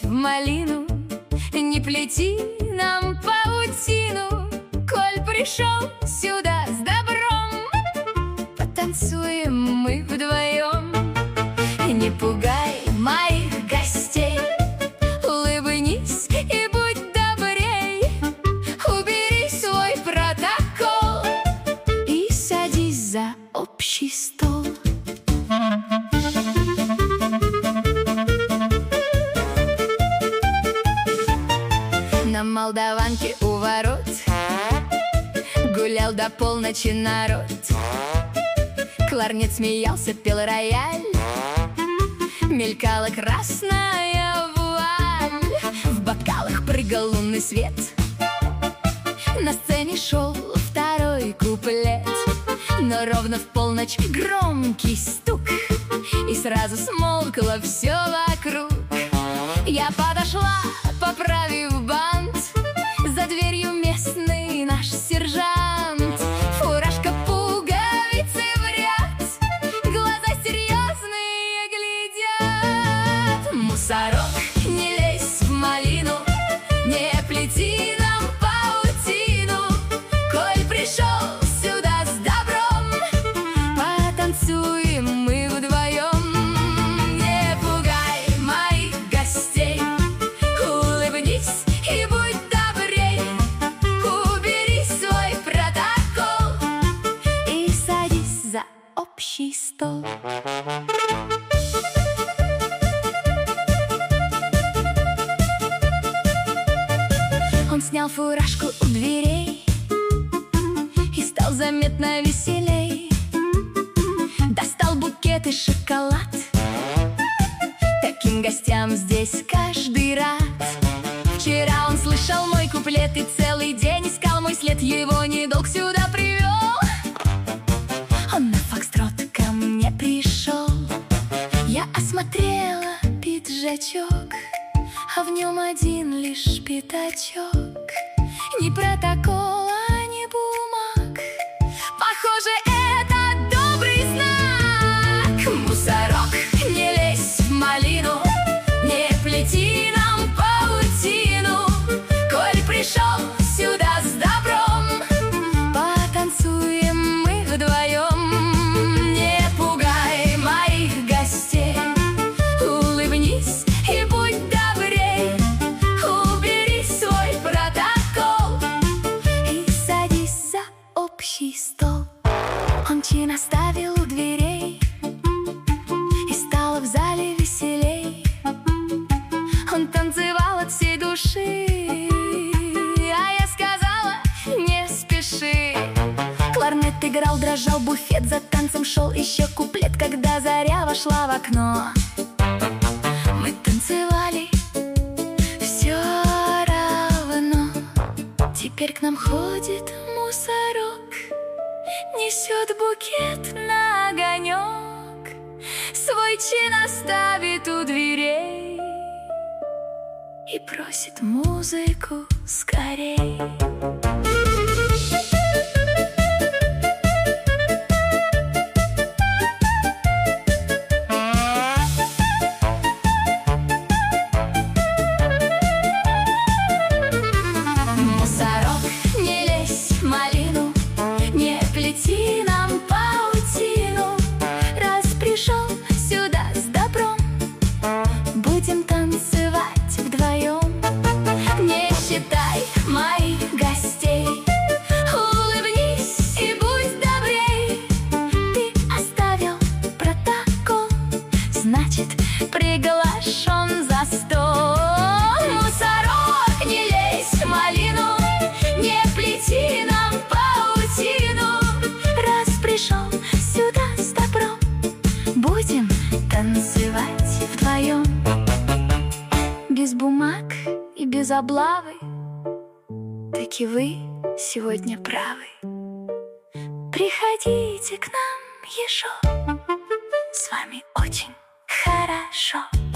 в малину, не плети нам паутину. Коль пришел сюда с добром, потанцуем мы вдвоем. Не пугай моих гостей, улыбнись и будь добрей. Убери свой протокол и садись за общий стол. На Молдаванке у ворот гулял до полночи народ. Кларнет смеялся, пел рояль, мелькала красная вуаль. В бокалах прыгал лунный свет, на сцене шел второй куплет. Но ровно в полночь громкий стук, и сразу смолкло все вокруг. Я подошла, поправив бант, за дверью местный наш сержант. Фуражка, пуговицы в ряд, глаза серьезные глядят. Мусорок, не лезь в малину, не плети нам паутину. Коль пришел сюда с добром, потанцуем мы вдвоем. Не пугай моих гостей, улыбнись и будь добрей. Убери свой протокол и садись за общий стол. Он снял фуражку у дверей и стал заметно веселей. Достал букет и шоколад, таким гостям здесь каждый рад. Вчера он слышал мой куплет и целый день искал мой след. Его недолг сюда привел, он на фокстрот ко мне пришел. Я осмотрела пиджачок, а в нем один лишь пятачок. Ни протокола, ни бумаг, похоже, это добрый знак. Мусорок, не лезь в малину, не плети нам паутину. Коль пришел сюда с добром, потанцуем мы вдвоем. Не пугай моих гостей, улыбнись и будь добрей. Убери свой протокол и садись за общий стол. Он чин оставил у дверей, и стало в зале веселей. Он танцевал от всей души, а я сказала: не спеши. Кларнет играл, дрожал буфет, за танцем шел еще куплет. Когда заря вошла в окно, мы танцевали все равно. Теперь к нам ходит мусорок, несет букет на огонек, свой чин оставит у дверей и просит музыку скорей. Мусорок, не лезь в малину, не плети нам паутину. Раз пришел сюда с добром, будем танцевать вдвоем. Не считай моих гостей, улыбнись и будь добрей. Ты оставил протокол, значит, приглашен за стол. Мусорок, не лезь в малину, не плети нам паутину. Раз пришел сюда с добром, будем танцевать вдвоем. Без бумаг и без облавы, таки вы сегодня правы. Приходите к нам еще, с вами очень хорошо.